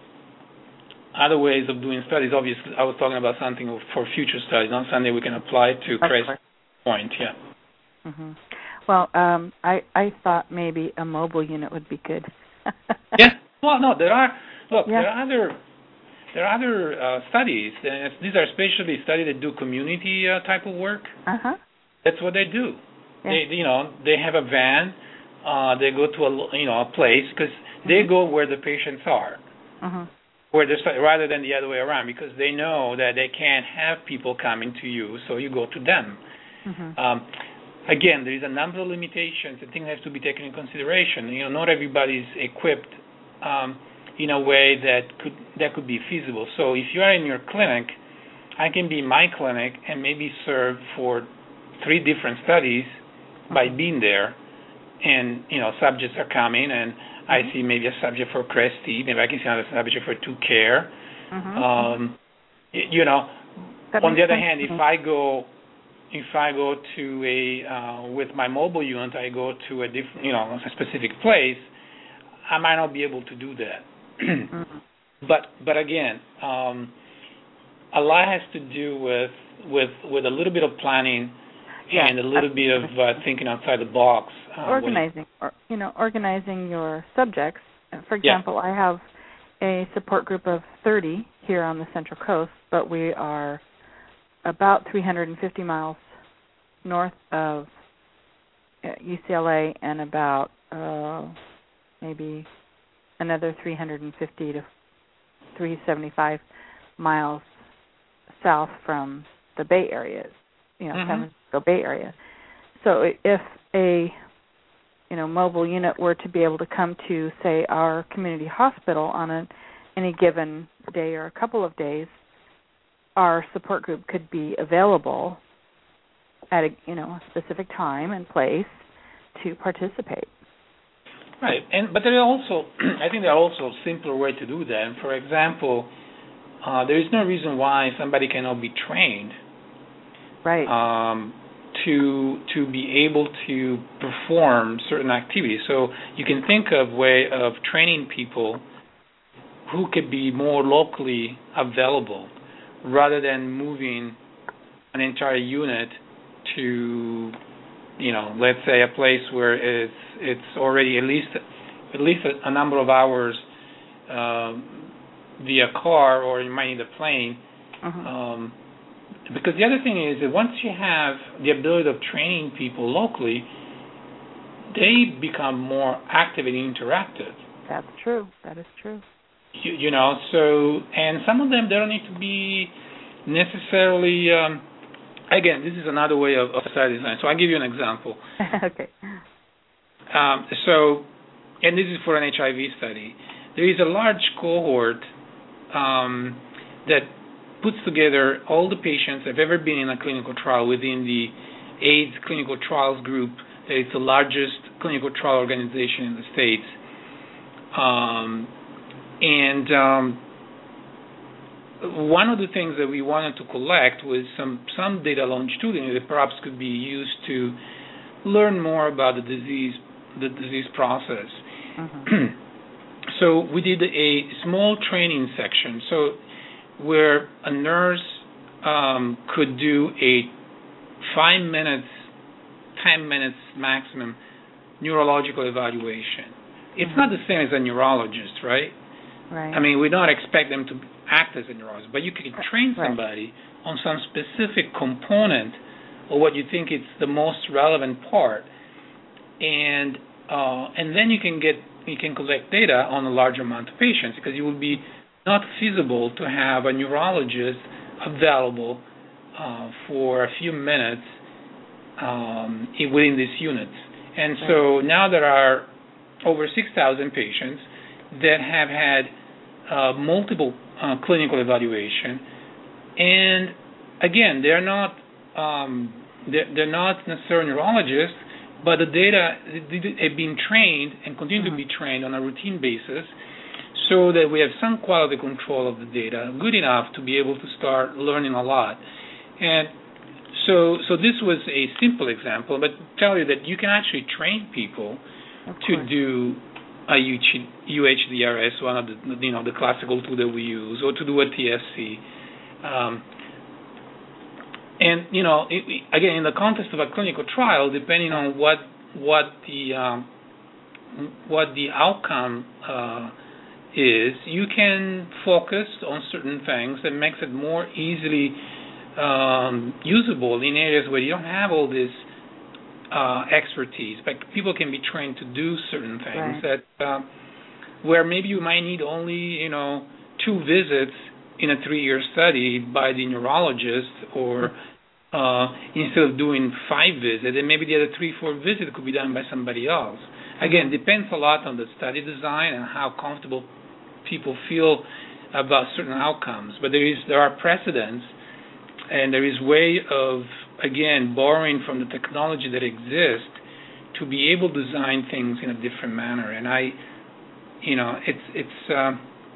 other ways of doing studies, obviously I was talking about something for future studies, not something we can apply to Craig's point. Yeah. Mm-hmm. Well, um, I I thought maybe a mobile unit would be good. Yeah. Well, no, there are look, yeah. there are other there are other uh, studies. And these are especially studies that do community uh, type of work. Uh huh. That's what they do. Yeah. They you know they have a van. Uh, they go to a you know a place because mm-hmm. they go where the patients are. Mm-hmm. Where they're, rather than the other way around, because they know that they can't have people coming to you, so you go to them. Mm-hmm. Um, again, there is a number of limitations and things have to be taken in consideration. You know, not everybody's equipped um, in a way that could that could be feasible. So if you are in your clinic, I can be in my clinic and maybe serve for three different studies by being there, and you know, subjects are coming and I see maybe a subject for CREST-T, maybe I can see another subject for two care. Mm-hmm. Um, you know, that on the other sense. hand, if I go, if I go to a uh, with my mobile unit, I go to a different, you know, a specific place, I might not be able to do that. mm-hmm. But but again, um, a lot has to do with with with a little bit of planning yeah, and a little bit of uh, thinking outside the box. Uh, organizing, or, you know, organizing your subjects. For example, yeah. I have a support group of thirty here on the Central Coast, but we are about three hundred fifty miles north of U C L A and about uh, maybe another three hundred fifty to three seventy-five miles south from the Bay Area, you know, mm-hmm. San Francisco Bay Area. So if a you know, mobile unit were to be able to come to, say, our community hospital on a, any given day or a couple of days, our support group could be available at a, you know, a specific time and place to participate. Right, and but there are also, I think there are also simpler ways to do that. For example, uh, there is no reason why somebody cannot be trained. Right. Um, to to be able to perform certain activities. So you can think of way of training people who could be more locally available rather than moving an entire unit to, you know, let's say a place where it's it's already at least at least a, a number of hours uh, via car, or you might need a plane. Uh-huh. Um, Because the other thing is that once you have the ability of training people locally, they become more active and interactive. That's true. That is true. You, you know, so, and some of them, they don't need to be necessarily, um, again, this is another way of, of study design. So I'll give you an example. Okay. Um, so, and this is for an H I V study. There is a large cohort um, that puts together all the patients that have ever been in a clinical trial within the AIDS Clinical Trials Group. That is the largest clinical trial organization in the States. Um, and um, one of the things that we wanted to collect was some, some data longitudinally that perhaps could be used to learn more about the disease, the disease process. Mm-hmm. So we did a small training section. So where a nurse um, could do a five minutes, ten minutes maximum neurological evaluation. It's mm-hmm. not the same as a neurologist, right? Right. I mean, we don't expect them to act as a neurologist, but you can train somebody right. on some specific component or what you think is the most relevant part. and uh, and then you can get you can collect data on a larger amount of patients, because it would be not feasible to have a neurologist available uh, for a few minutes um, within these units. And so now there are over six thousand patients that have had uh, multiple uh, clinical evaluation, and again, they're not um, they're, they're not necessarily neurologists, but the data have been trained and continue mm-hmm. to be trained on a routine basis, so that we have some quality control of the data, good enough to be able to start learning a lot. And so, so this was a simple example, but tell you that you can actually train people to do a U H D R S, one of the you know the classical tool that we use, or to do a T F C. Um, and you know, it, again, in the context of a clinical trial, depending on what what the um, what the outcome uh, is, you can focus on certain things that makes it more easily um, usable in areas where you don't have all this uh, expertise. But people can be trained to do certain things right. that uh, where maybe you might need only you know two visits in a three-year study by the neurologist, or uh, instead of doing five visits, and maybe the other three, four visits could be done by somebody else. Again, depends a lot on the study design and how comfortable people feel about certain outcomes. But there is there are precedents, and there is way of, again, borrowing from the technology that exists to be able to design things in a different manner. And I, you know, it's it's uh,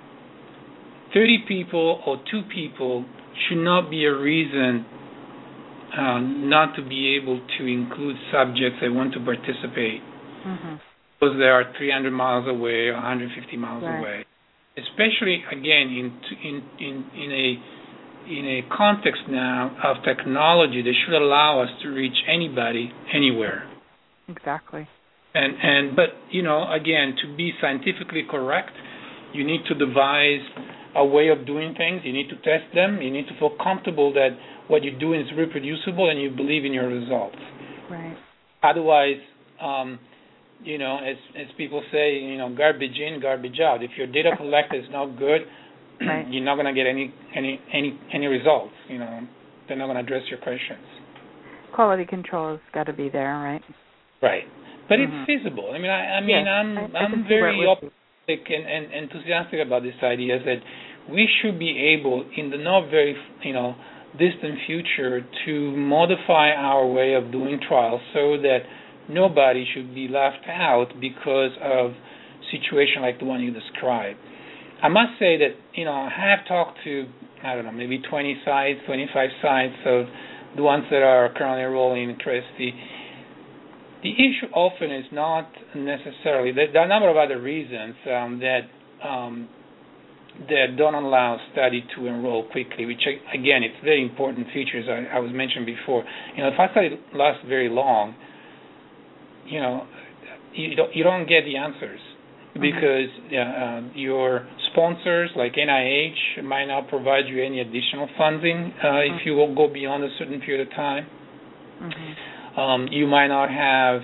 thirty people or two people should not be a reason uh, not to be able to include subjects that want to participate. Mm-hmm. Because they are three hundred miles away or one hundred fifty miles right. away. Especially, again, in in in in a in a context now of technology that should allow us to reach anybody anywhere. Exactly. And and but you know, again, to be scientifically correct, you need to devise a way of doing things. You need to test them. You need to feel comfortable that what you're doing is reproducible and you believe in your results. Right. Otherwise, um, you know, as as people say, you know, garbage in, garbage out. If your data collector is not good, right. you're not going to get any any any any results. You know, they're not going to address your questions. Quality control has got to be there, right? Right, but mm-hmm. it's feasible. I mean, I, I mean, yes, I'm I, I I'm very optimistic and, and enthusiastic about this idea that we should be able, in the not very you know distant future, to modify our way of doing trials so that nobody should be left out because of situation like the one you described. I must say that, you know, I have talked to, I don't know, maybe twenty sites, twenty-five sites of the ones that are currently enrolling in CREST-D. The issue often is not necessarily, there are a number of other reasons um, that um, that don't allow study to enroll quickly, which, again, it's very important features I, I was mentioned before. You know, if a study lasts very long, you know, you don't, you don't get the answers because mm-hmm. uh, your sponsors, like N I H, might not provide you any additional funding uh, mm-hmm. if you will go beyond a certain period of time. Mm-hmm. Um, you might not have,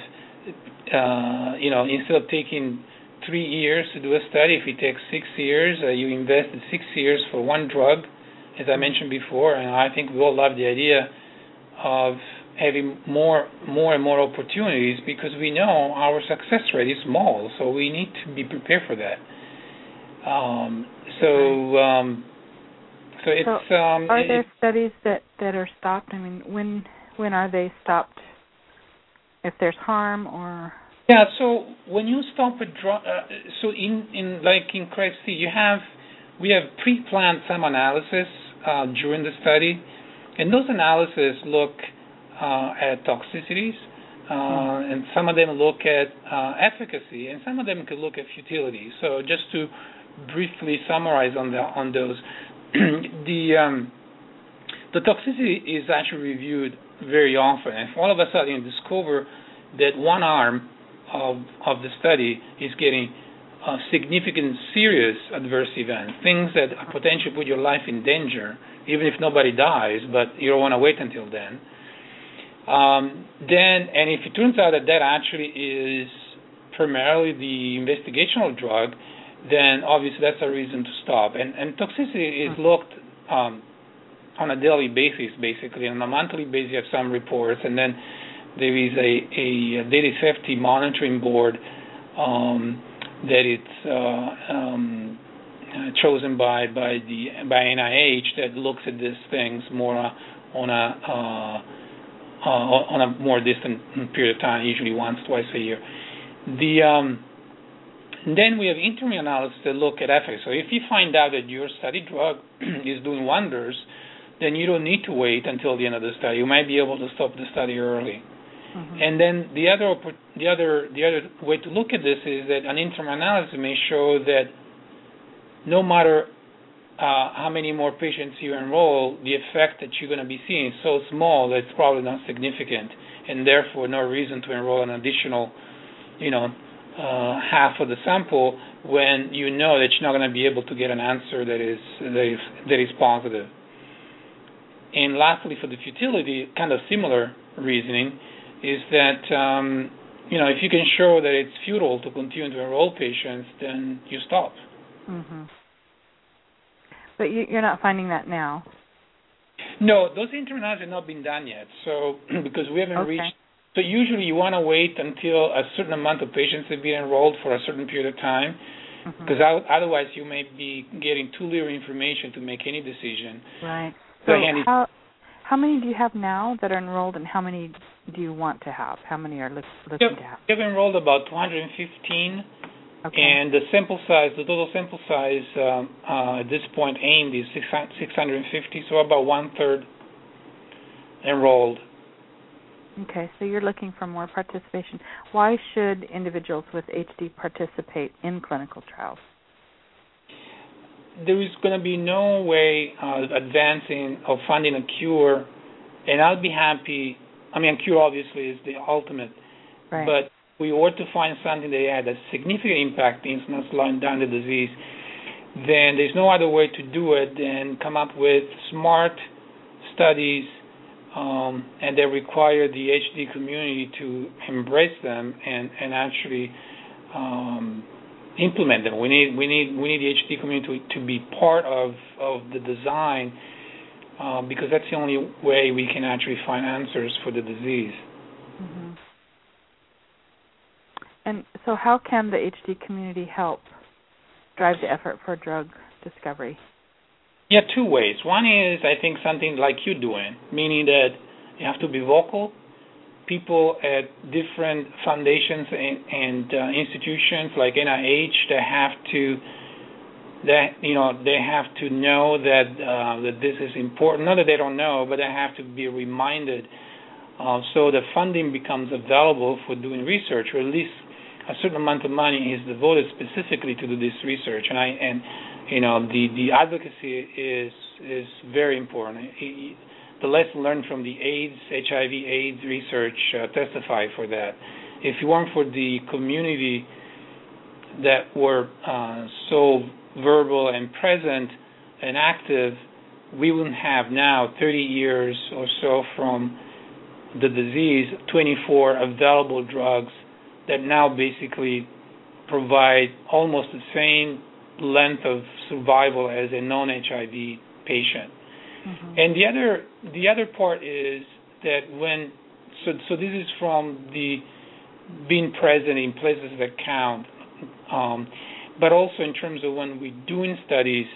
uh, you know, instead of taking three years to do a study, if it takes six years, uh, you invested six years for one drug, as I mentioned before, and I think we all love the idea of having more more and more opportunities because we know our success rate is small, so we need to be prepared for that. Um, so, um, so it's. So um, are it, there studies that, that are stopped? I mean, when when are they stopped? If there's harm or. Yeah. So when you stop a drug, uh, so in, in like in CREST-D, you have we have pre-planned some analysis uh, during the study, and those analyses look. Uh, at toxicities, uh, mm. and some of them look at uh, efficacy, and some of them could look at futility. So just to briefly summarize on the on those, the um, the toxicity is actually reviewed very often. And if all of a sudden you discover that one arm of of the study is getting uh, significant serious adverse events, things that potentially put your life in danger, even if nobody dies, but you don't want to wait until then, Um, then, and if it turns out that that actually is primarily the investigational drug, then obviously that's a reason to stop. And, and toxicity is looked um, on a daily basis, basically. On a monthly basis, you have some reports, and then there is a, a daily safety monitoring board um, that it's uh, um, chosen by by the by N I H that looks at these things more uh, on a uh, uh, on a more distant period of time, usually once, twice a year. The um, then we have interim analysis that look at efficacy. So if you find out that your study drug is doing wonders, then you don't need to wait until the end of the study. You might be able to stop the study early. Mm-hmm. And then the other the other the other way to look at this is that an interim analysis may show that no matter uh, how many more patients you enroll, the effect that you're going to be seeing is so small that it's probably not significant, and therefore no reason to enroll an additional, you know, uh, half of the sample when you know that you're not going to be able to get an answer that is that is that is positive. And lastly, for the futility, kind of similar reasoning is that um, you know if you can show that it's futile to continue to enroll patients, then you stop. Mm-hmm. But you, you're not finding that now? No, those interim analyses have not been done yet. So because we haven't okay. reached. So usually you want to wait until a certain amount of patients have been enrolled for a certain period of time, because mm-hmm. otherwise you may be getting too little information to make any decision. Right. So, so how how many do you have now that are enrolled, and how many do you want to have? How many are looking to have? We have enrolled about two hundred fifteen. Okay. And the sample size, the total sample size um, uh, at this point aimed is six hundred fifty, so about one-third enrolled. Okay, so you're looking for more participation. Why should individuals with H D participate in clinical trials? There is going to be no way of advancing or finding a cure, and I'll be happy. I mean, a cure obviously is the ultimate, right. but we ought to find something that had a significant impact in not slowing down the disease, then there's no other way to do it than come up with smart studies um, and they require the H D community to embrace them and, and actually um, implement them. We need we need we need the H D community to, to be part of, of the design uh, because that's the only way we can actually find answers for the disease. Mm-hmm. And so how can the H D community help drive the effort for drug discovery? Yeah, two ways. One is, I think, something like you're doing, meaning that you have to be vocal. People at different foundations and, and uh, institutions like N I H, they have to, that you know, they have to know that uh, that this is important. Not that they don't know, but they have to be reminded. Uh, so the funding becomes available for doing research, or at least a certain amount of money is devoted specifically to do this research, and I and you know the, the advocacy is is very important. The lesson learned from the AIDS, H I V AIDS research uh, testify for that. If it weren't for the community that were uh, so verbal and present and active, we wouldn't have now thirty years or so from the disease, twenty-four available drugs that now basically provide almost the same length of survival as a non-H I V patient. Mm-hmm. And the other the other part is that when so so this is from the being present in places that count, um, but also in terms of when we're doing studies,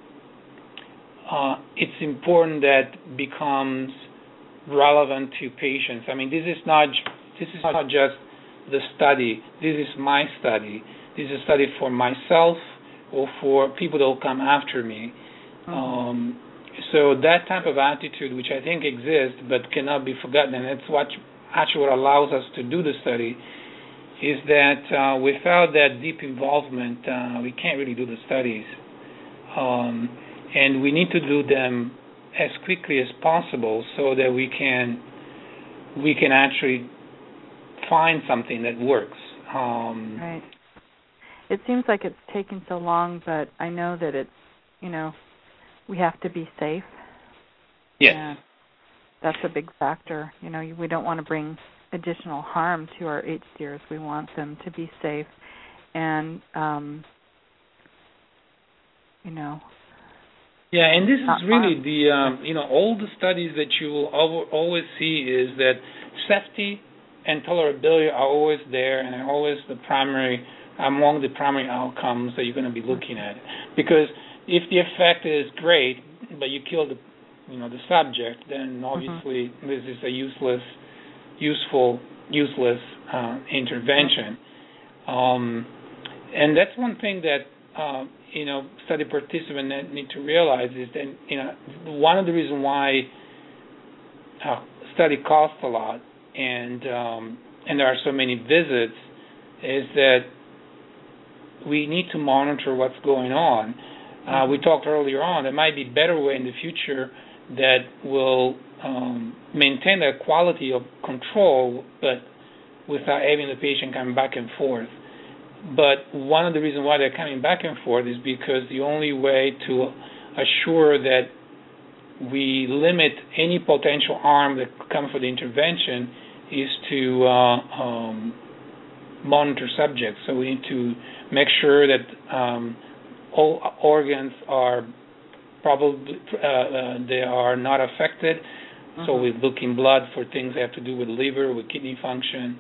uh, it's important that becomes relevant to patients. I mean, this is not this is not just the study. This is my study. This is a study for myself or for people that will come after me. Mm-hmm. Um, so that type of attitude, which I think exists but cannot be forgotten, and that's what actually what allows us to do the study, is that uh, without that deep involvement, uh, we can't really do the studies. Um, and we need to do them as quickly as possible so that we can we can actually find something that works. Um, right. It seems like it's taking so long, but I know that it's, you know, we have to be safe. Yes. Yeah. that's a big factor. You know, we don't want to bring additional harm to our H steers. We want them to be safe, and um, you know. Yeah, and this is really harm. the um, you know all the studies that you will always see is that safety and tolerability are always there and are always the primary among the primary outcomes that you're going to be looking at. Because if the effect is great, but you kill the you know the subject, then obviously mm-hmm. this is a useless, useful, useless uh, intervention. Mm-hmm. Um, and that's one thing that uh, you know study participants need to realize is that you know one of the reasons why uh, study costs a lot and um, and there are so many visits is that we need to monitor what's going on. Uh, we talked earlier on, there might be a better way in the future that will um, maintain the quality of control, but without having the patient coming back and forth. But one of the reasons why they're coming back and forth is because the only way to assure that we limit any potential harm that could come for the intervention is to uh, um, monitor subjects. So we need to make sure that um, all organs are probably uh, uh, they are not affected. Mm-hmm. So we look in blood for things that have to do with liver, with kidney function.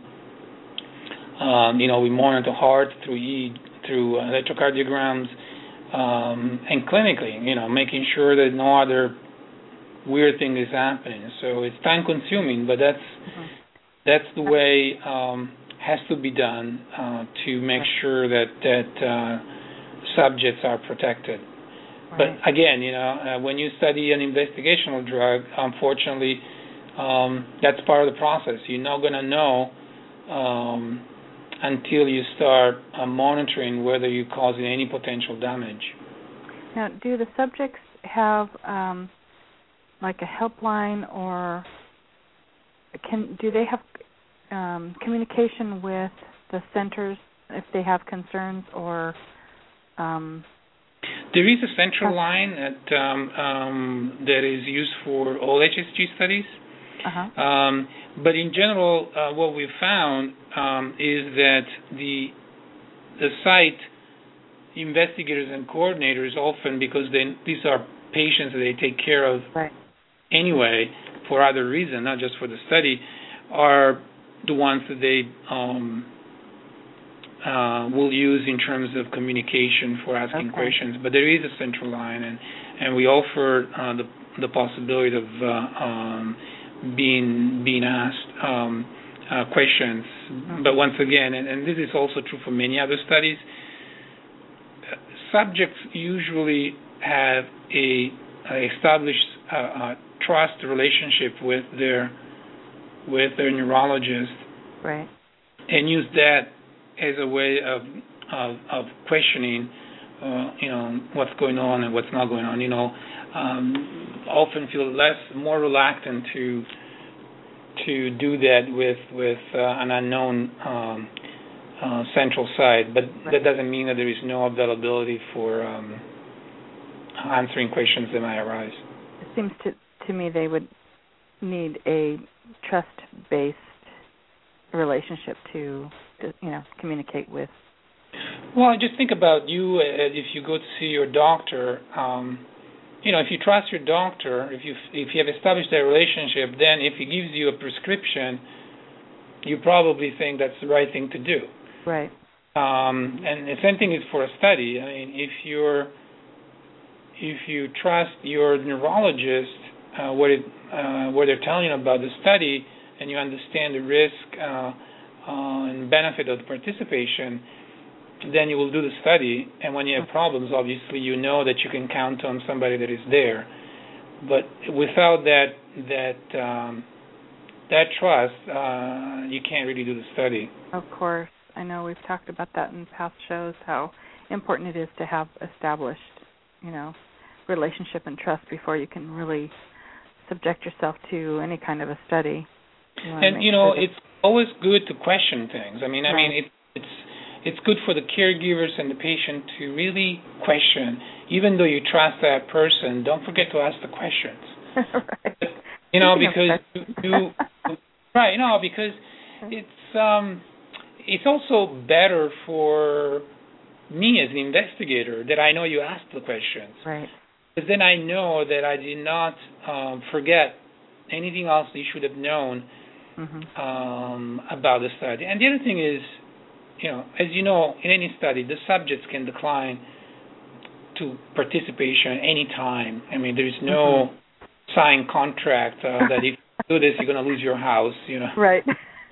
Um, you know, we monitor heart through E through electrocardiograms, um, and clinically, you know, making sure that no other weird thing is happening. So it's time consuming, but that's mm-hmm. that's the way um, has to be done uh, to make sure that that uh, subjects are protected. Right. But again, you know, uh, when you study an investigational drug, unfortunately, um, that's part of the process. You're not going to know um, until you start uh, monitoring whether you're causing any potential damage. Now, do the subjects have um, like a helpline, or can do they have um, communication with the centers if they have concerns, or um, there is a central line that um, um, that is used for all H S G studies. Uh-huh. Um, but in general, uh, what we've found um, is that the the site investigators and coordinators often, because they, these are patients that they take care of right. anyway for other reasons, not just for the study, are the ones that they um, uh, will use in terms of communication for asking okay. questions. But there is a central line, and, and we offer uh, the the possibility of uh, um, being being asked um, uh, questions. Mm-hmm. But once again, and, and this is also true for many other studies, uh, subjects usually have a, a established uh, uh, trust relationship with their with their neurologist, right, and use that as a way of of, of questioning, uh, you know, what's going on and what's not going on. You know. Um, often feel less, more reluctant to to do that with with uh, an unknown um, uh, central site. But right. that doesn't mean that there is no availability for um, answering questions that might arise. It seems to to me they would need a trust-based relationship to, to you know communicate with. Well, just think about you uh, if you go to see your doctor. Um, You know, if you trust your doctor, if you if you have established that relationship, then if he gives you a prescription, you probably think that's the right thing to do. Right. Um, and the same thing is for a study. I mean, if you're if you trust your neurologist, uh, what it uh, what they're telling you about the study, and you understand the risk uh, uh, and benefit of the participation, then you will do the study, and when you have problems, obviously you know that you can count on somebody that is there. But without that that um, that trust, uh, you can't really do the study. Of course, I know we've talked about that in past shows, how important it is to have established, you know, relationship and trust before you can really subject yourself to any kind of a study. You and you know, sure it's always good to question things. I mean, I right. mean, it, it's. It's good for the caregivers and the patient to really question. Even though you trust that person, don't forget to ask the questions. right. You know, because you, you right, no, because it's um, it's also better for me as an investigator that I know you asked the questions. Right. Because then I know that I did not um, forget anything else you should have known mm-hmm. um, about the study. And the other thing is, you know, as you know, in any study, the subjects can decline to participation any time. I mean, there is no mm-hmm. signed contract uh, that if you do this, you're going to lose your house, you know. Right.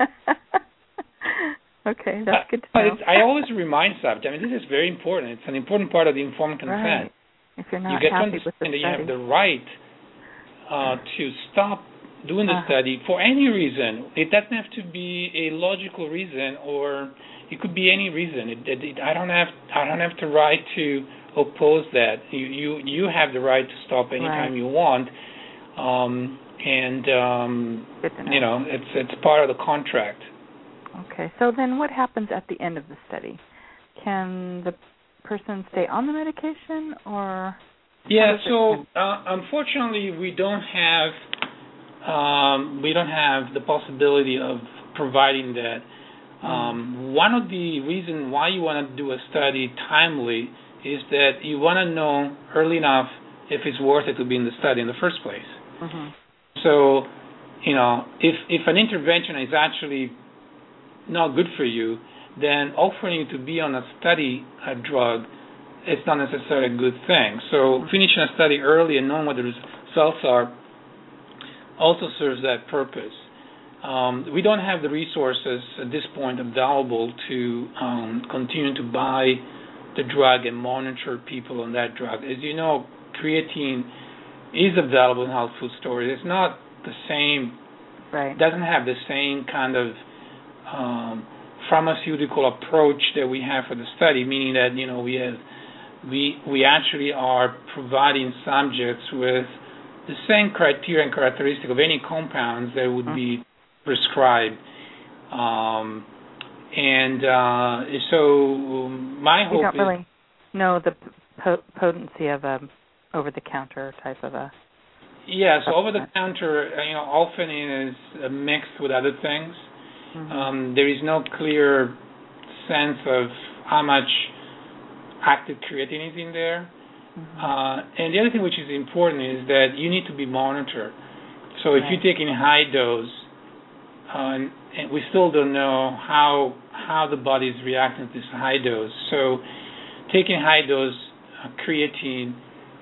Okay, that's good to but know. It's, I always remind subjects, I mean, this is very important. It's an important part of the informed consent. Right. If you're not you get happy to with the understand that study. you have the right uh, to stop doing the uh-huh. study for any reason. It doesn't have to be a logical reason, or it could be any reason. It, it, it, I don't have I don't have the right to oppose that. You you, you have the right to stop anytime right. you want, um, and um, know. you know it's it's part of the contract. Okay, so then what happens at the end of the study? Can the person stay on the medication, or? Yeah, so uh, unfortunately, we don't have um, we don't have the possibility of providing that. Um, mm. One of the reasons why you want to do a study timely is that you want to know early enough if it's worth it to be in the study in the first place. Mm-hmm. So, you know, if if an intervention is actually not good for you, then offering you to be on a study a drug is not necessarily a good thing. So finishing a study early and knowing what the results are also serves that purpose. Um, we don't have the resources at this point available to um, continue to buy the drug and monitor people on that drug. As you know, creatine is available in health food stores. It's not the same, right. doesn't have the same kind of Um, pharmaceutical approach that we have for the study, meaning that you know we have we we actually are providing subjects with the same criteria and characteristic of any compounds that would mm-hmm. be prescribed, um, and uh, so my hope you don't is really know the po- potency of a over-the-counter type of a. Yeah, so over-the-counter, you know, often is mixed with other things. Mm-hmm. Um, there is no clear sense of how much active creatine is in there. Mm-hmm. Uh, and the other thing which is important is that you need to be monitored. So if right. you're taking high dose, uh, and, and we still don't know how how the body is reacting to this high dose. So taking high dose uh, creatine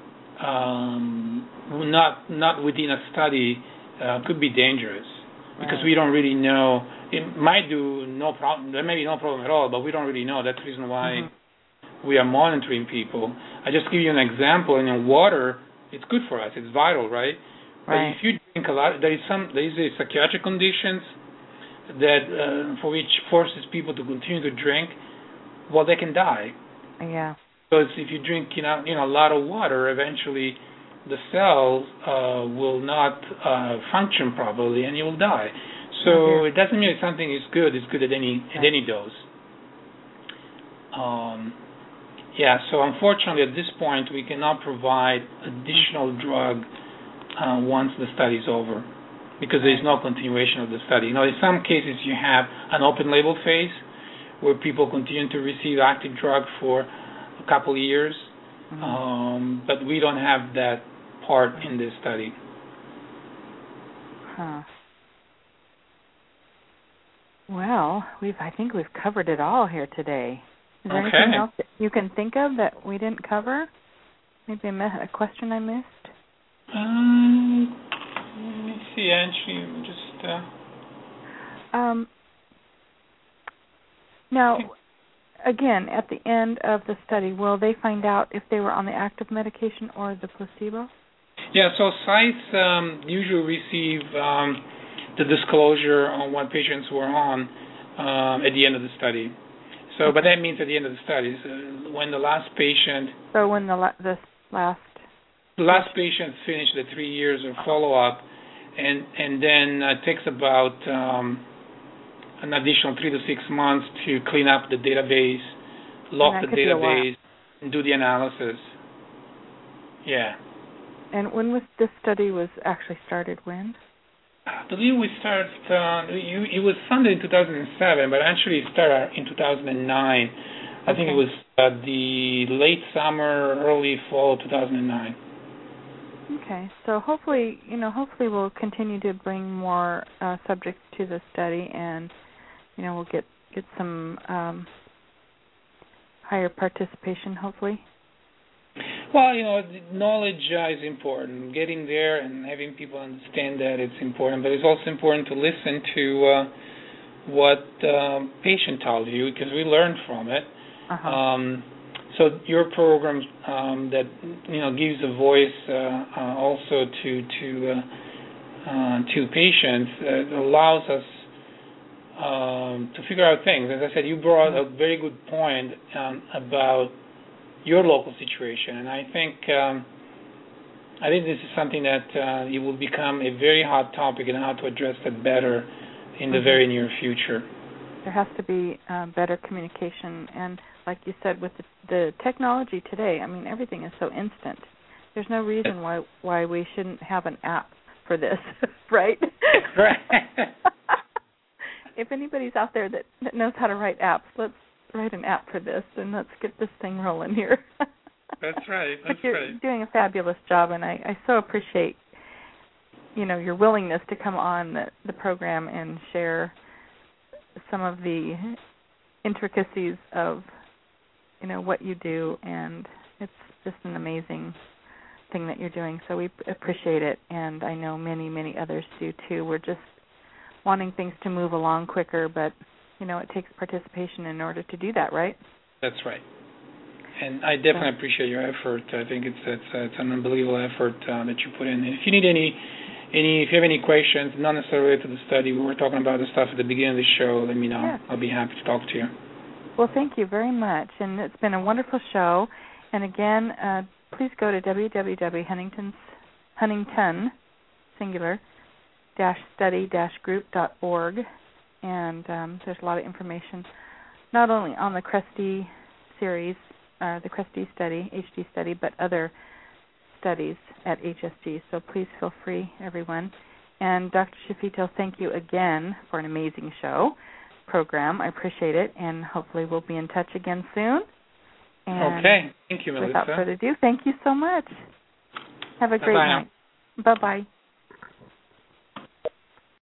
um, not not within a study uh, could be dangerous right. because we don't really know. It might do no problem. There may be no problem at all, but we don't really know. That's the reason why mm-hmm. we are monitoring people. I just give you an example. And in water, it's good for us. It's vital, right? Right. But if you drink a lot, there is some there is a psychiatric conditions that uh, for which forces people to continue to drink. Well, they can die. Yeah. Because if you drink, you know, you know, a lot of water, eventually the cells uh, will not uh, function properly, and you will die. So mm-hmm. it doesn't mean something is good. It's good at any at any dose. Um, yeah. So unfortunately, at this point, we cannot provide additional drug uh, once the study is over, because there is no continuation of the study. You know, in some cases, you have an open-label phase where people continue to receive active drug for a couple of years, mm-hmm. um, but we don't have that part in this study. Huh. Well, we've I think we've covered it all here today. Is there okay. anything else that you can think of that we didn't cover? Maybe a, a question I missed? Um, let me see. Actually, just. Uh... Um. Now, again, at the end of the study, will they find out if they were on the active medication or the placebo? Yeah. So sites um, usually receive. Um, the disclosure on what patients were on um, at the end of the study. So, okay. But that means at the end of the study, so when the last patient... So when the, la- the last... The last patient finished the three years of follow-up, and, and then it takes about um, an additional three to six months to clean up the database, lock the database, and do the analysis. Yeah. And when was this study was actually started? When? I believe we started, uh, you, it was funded in two thousand seven, but actually it started in two thousand nine. I okay. think it was uh, the late summer, early fall of two thousand nine. Okay, so hopefully, you know, hopefully we'll continue to bring more uh, subjects to the study, and you know, we'll get get some um, higher participation, hopefully. Well, you know, knowledge uh, is important. Getting there and having people understand that it's important, but it's also important to listen to uh, what um, patient tells you, because we learn from it. Uh-huh. Um, so your program um, that you know gives a voice uh, uh, also to to uh, uh, to patients uh, allows us um, to figure out things. As I said, you brought a very good point um, about your local situation, and I think um, I think this is something that uh, it will become a very hot topic, and how to address that better in the mm-hmm. very near future. There has to be uh, better communication, and like you said, with the, the technology today, I mean, everything is so instant. There's no reason why why we shouldn't have an app for this, right? Right. If anybody's out there that, that knows how to write apps, let's write an app for this, and let's get this thing rolling here. That's right. That's but you're right. doing a fabulous job, and I, I so appreciate, you know, your willingness to come on the, the program and share some of the intricacies of, you know, what you do, and it's just an amazing thing that you're doing. So we appreciate it, and I know many, many others do too. We're just wanting things to move along quicker, but you know, it takes participation in order to do that, right? That's right. And I definitely appreciate your effort. I think it's it's, uh, it's an unbelievable effort uh, that you put in. And if you need any, any, if you have any questions, not necessarily related to the study, we were talking about the stuff at the beginning of the show, let me know. Yeah. I'll be happy to talk to you. Well, thank you very much. And it's been a wonderful show. And again, uh, please go to w w w dot huntington's huntington singular dash study dash group dot org. And um, there's a lot of information, not only on the CREST-D series, uh, the CREST-D study, H D study, but other studies at H S G. So please feel free, everyone. And Doctor Shafito, thank you again for an amazing show program. I appreciate it, and hopefully we'll be in touch again soon. And okay. Thank you, Melissa. Without further ado, thank you so much. Have a great Bye-bye. night. Bye-bye.